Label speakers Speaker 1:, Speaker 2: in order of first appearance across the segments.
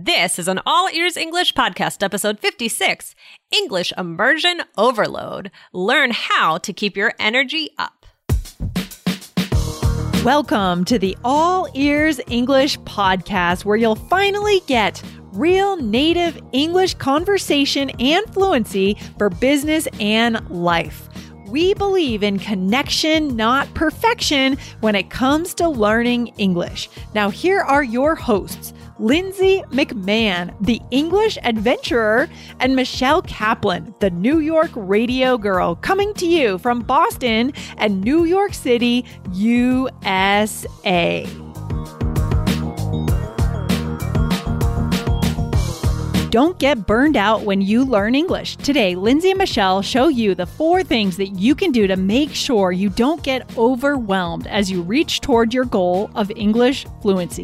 Speaker 1: This is an All Ears English podcast, episode 56, English Immersion Overload. Learn how to keep your energy up.
Speaker 2: Welcome to the All Ears English podcast, where you'll finally get real native English conversation and fluency for business and life. We believe in connection, not perfection, when it comes to learning English. Now, here are your hosts, Lindsay McMahon, the English adventurer, and Michelle Kaplan, the New York radio girl, coming to you from Boston and New York City, USA. Don't get burned out when you learn English. Today, Lindsay and Michelle show you the 4 things that you can do to make sure you don't get overwhelmed as you reach toward your goal of English fluency.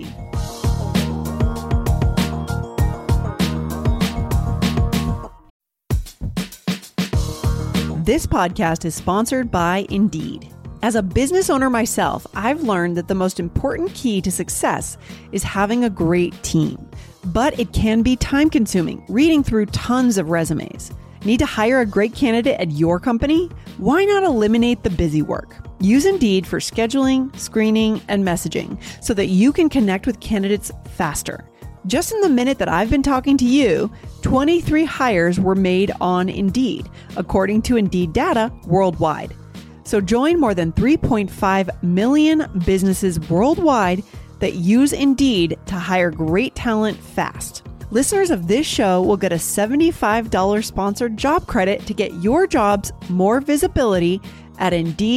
Speaker 2: This podcast is sponsored by Indeed. As a business owner myself, I've learned that the most important key to success is having a great team. But it can be time-consuming, reading through tons of resumes. Need to hire a great candidate at your company? Why not eliminate the busy work? Use Indeed for scheduling, screening, and messaging so that you can connect with candidates faster. Just in the minute that I've been talking to you, 23 hires were made on Indeed, according to Indeed data worldwide. So join more than 3.5 million businesses worldwide that use Indeed to hire great talent fast. Listeners of this show will get a $75 sponsored job credit to get your jobs more visibility at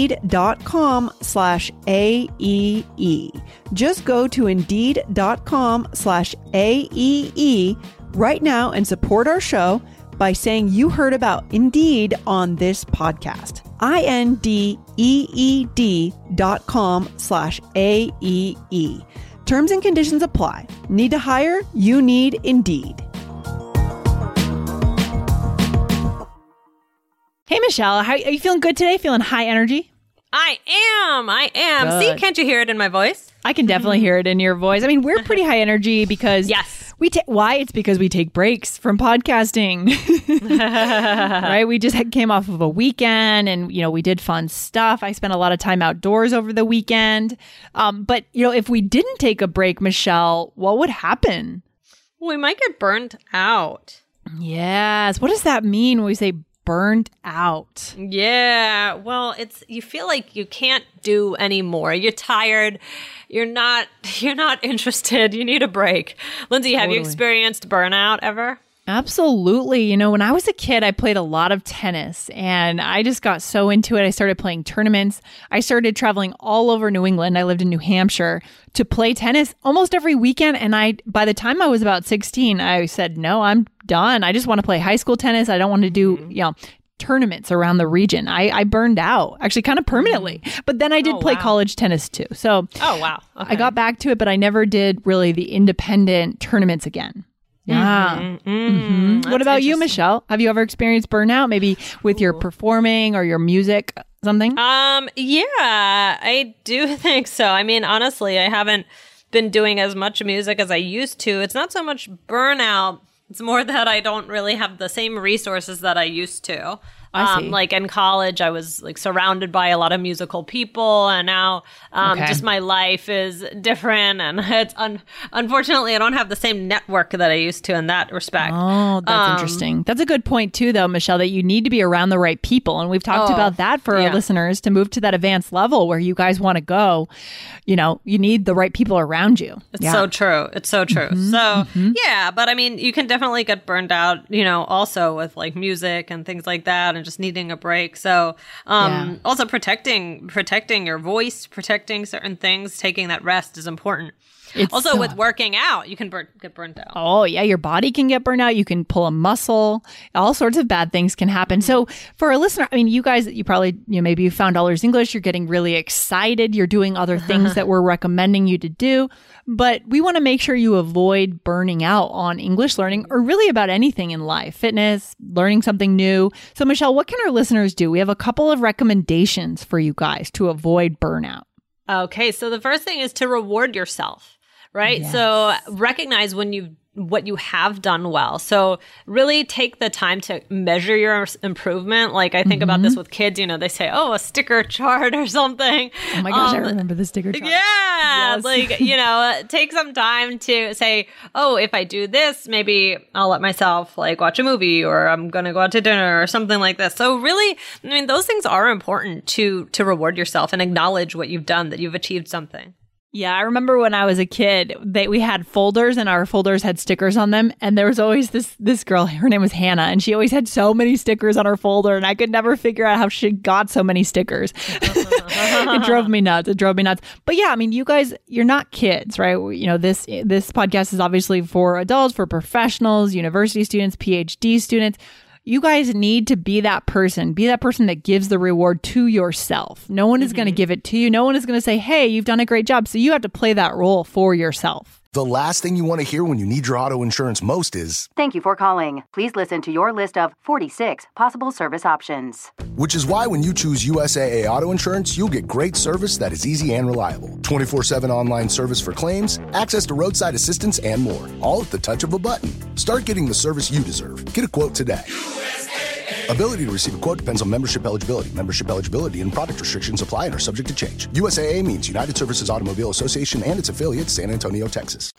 Speaker 2: Indeed.com/AEE. Just go to Indeed.com/AEE right now and support our show by saying you heard about Indeed on this podcast. INDEED.com/AEE. Terms and conditions apply. Need to hire? You need Indeed. Hey, Michelle, are you feeling good today? Feeling high energy?
Speaker 1: I am.
Speaker 2: Good.
Speaker 1: See, can't you hear it in my voice?
Speaker 2: I can definitely hear it in your voice. I mean, we're pretty high energy because
Speaker 1: Yes.
Speaker 2: why? It's because we take breaks from podcasting, right? We just came off of a weekend and, we did fun stuff. I spent a lot of time outdoors over the weekend. But, if we didn't take a break, Michelle, what would happen?
Speaker 1: We might get burned out.
Speaker 2: Yes. What does that mean when we say burned out?
Speaker 1: Yeah. Well, you feel like you can't do anymore. You're tired. You're not interested. You need a break. Lindsay, have you experienced burnout ever?
Speaker 2: Absolutely. When I was a kid, I played a lot of tennis and I just got so into it. I started playing tournaments. I started traveling all over New England. I lived in New Hampshire to play tennis almost every weekend. And by the time I was about 16, I said, no, I'm done. I just want to play high school tennis. I don't want to do, tournaments around the region. I burned out actually kind of permanently, but then I did play college tennis too. So
Speaker 1: wow. Okay.
Speaker 2: I got back to it, but I never did really the independent tournaments again. Yeah. What about you, Michelle? Have you ever experienced burnout, maybe with your performing or your music, something?
Speaker 1: Yeah, I do think so. I mean, honestly, I haven't been doing as much music as I used to. It's not so much burnout. It's more that I don't really have the same resources that I used to.
Speaker 2: I see.
Speaker 1: Like in college, I was like surrounded by a lot of musical people, and now just my life is different, and it's unfortunately I don't have the same network that I used to in that respect.
Speaker 2: Oh, that's interesting. That's a good point too, though, Michelle, that you need to be around the right people, and we've talked about that for our listeners to move to that advanced level where you guys want to go. You need the right people around you.
Speaker 1: It's so true. It's so true. Yeah, but I mean, you can definitely get burned out, also with like music and things like that, and just needing a break. So also protecting your voice, protecting certain things, taking that rest is important. With working out, you can get burnt out.
Speaker 2: Oh, yeah. Your body can get burnt out. You can pull a muscle. All sorts of bad things can happen. So for a listener, I mean, you guys, you probably, maybe you found All Ears English. You're getting really excited. You're doing other things that we're recommending you to do. But we want to make sure you avoid burning out on English learning or really about anything in life, fitness, learning something new. So Michelle, what can our listeners do? We have a couple of recommendations for you guys to avoid burnout.
Speaker 1: Okay. So the first thing is to reward yourself. Right. Yes. So recognize when you've what you have done well. So really take the time to measure your improvement. Like I think about this with kids, they say, oh, a sticker chart or something.
Speaker 2: Oh my gosh, I remember the sticker chart.
Speaker 1: Yeah. Yes. Like, take some time to say, oh, if I do this, maybe I'll let myself like watch a movie, or I'm going to go out to dinner or something like this. So really, those things are important to reward yourself and acknowledge what you've done, that you've achieved something.
Speaker 2: Yeah, I remember when I was a kid, we had folders and our folders had stickers on them. And there was always this girl, her name was Hannah, and she always had so many stickers on her folder. And I could never figure out how she got so many stickers. It drove me nuts. But yeah, you guys, you're not kids, right? This podcast is obviously for adults, for professionals, university students, PhD students. You guys need to be that person that gives the reward to yourself. No one is going to give it to you. No one is going to say, hey, you've done a great job. So you have to play that role for yourself.
Speaker 3: The last thing you want to hear when you need your auto insurance most is,
Speaker 4: "Thank you for calling. Please listen to your list of 46 possible service options."
Speaker 3: Which is why when you choose USAA Auto Insurance, you'll get great service that is easy and reliable. 24/7 online service for claims, access to roadside assistance, and more. All at the touch of a button. Start getting the service you deserve. Get a quote today. Ability to receive a quote depends on membership eligibility. Membership eligibility and product restrictions apply and are subject to change. USAA means United Services Automobile Association and its affiliate, San Antonio, Texas.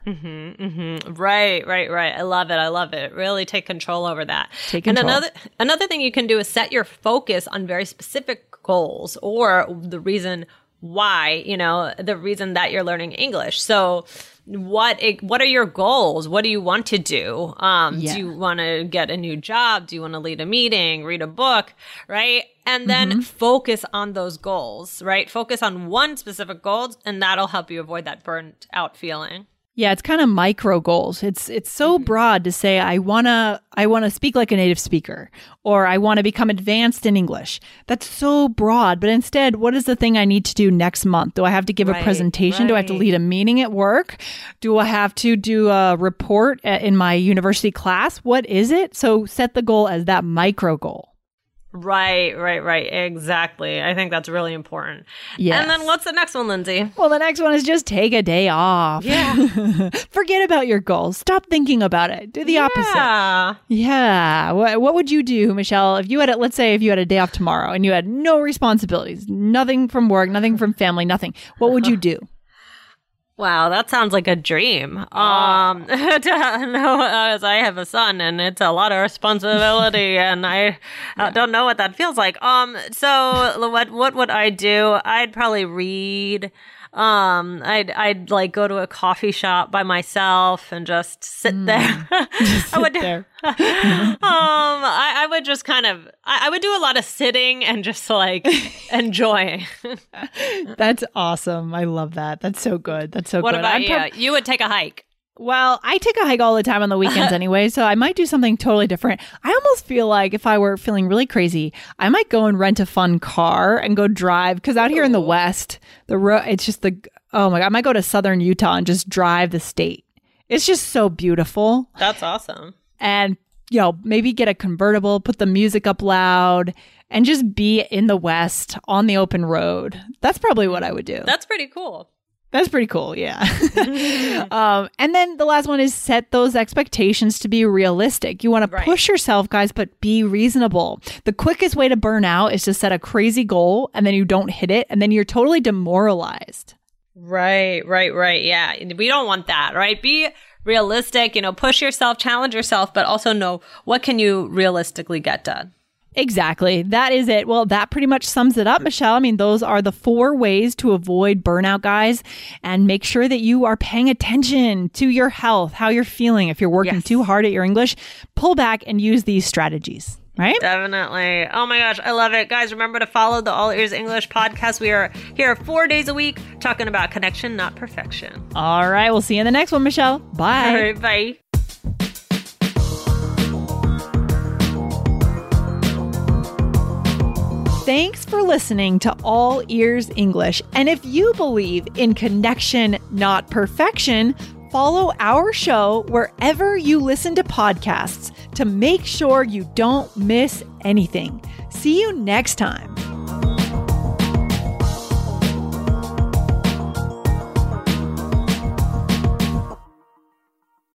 Speaker 1: Right. I love it. Really take control over that.
Speaker 2: Take control.
Speaker 1: And another thing you can do is set your focus on very specific goals, or the reason why, the reason that you're learning English. So what are your goals? What do you want to do? Do you want to get a new job? Do you want to lead a meeting, read a book, right? And then focus on those goals, right? Focus on one specific goal, and that'll help you avoid that burnt out feeling.
Speaker 2: Yeah, it's kind of micro goals. It's so broad to say I wanna speak like a native speaker, or I want to become advanced in English. That's so broad. But instead, what is the thing I need to do next month? Do I have to give a presentation? Do I have to lead a meeting at work? Do I have to do a report in my university class? What is it? So set the goal as that micro goal.
Speaker 1: Right. Exactly. I think that's really important.
Speaker 2: Yes.
Speaker 1: And then what's the next one, Lindsay?
Speaker 2: Well, the next one is just take a day off.
Speaker 1: Yeah.
Speaker 2: Forget about your goals. Stop thinking about it. Do the opposite. Yeah. What would you do, Michelle, if you had let's say if you had a day off tomorrow and you had no responsibilities, nothing from work, nothing from family, nothing. What would you do?
Speaker 1: Wow, that sounds like a dream. As I have a son, and it's a lot of responsibility, and I don't know what that feels like. So what would I do? I'd probably read. I'd like go to a coffee shop by myself and just sit there.
Speaker 2: Just sit there.
Speaker 1: I would just I would do a lot of sitting and just like enjoying.
Speaker 2: That's awesome. I love that. That's so good.
Speaker 1: What about you? You would take a hike.
Speaker 2: Well, I take a hike all the time on the weekends anyway, so I might do something totally different. I almost feel like if I were feeling really crazy, I might go and rent a fun car and go drive. Because out here in the West, the road, it's just oh my God, I might go to southern Utah and just drive the state. It's just so beautiful.
Speaker 1: That's awesome.
Speaker 2: And, maybe get a convertible, put the music up loud, and just be in the West on the open road. That's probably what I would do.
Speaker 1: That's pretty cool.
Speaker 2: That's pretty cool, yeah. And then the last one is set those expectations to be realistic. You want to push yourself, guys, but be reasonable. The quickest way to burn out is to set a crazy goal and then you don't hit it and then you're totally demoralized.
Speaker 1: Right. Yeah, we don't want that, right? Be realistic, push yourself, challenge yourself, but also know what can you realistically get done.
Speaker 2: Exactly. That is it. Well, that pretty much sums it up, Michelle. Those are the 4 ways to avoid burnout, guys. And make sure that you are paying attention to your health, how you're feeling. If you're working too hard at your English, pull back and use these strategies. Right?
Speaker 1: Definitely. Oh my gosh, I love it. Guys, remember to follow the All Ears English podcast. We are here 4 days a week talking about connection, not perfection.
Speaker 2: All right. We'll see you in the next one, Michelle. Bye.
Speaker 1: All right, bye.
Speaker 2: Thanks for listening to All Ears English. And if you believe in connection, not perfection, follow our show wherever you listen to podcasts to make sure you don't miss anything. See you next time.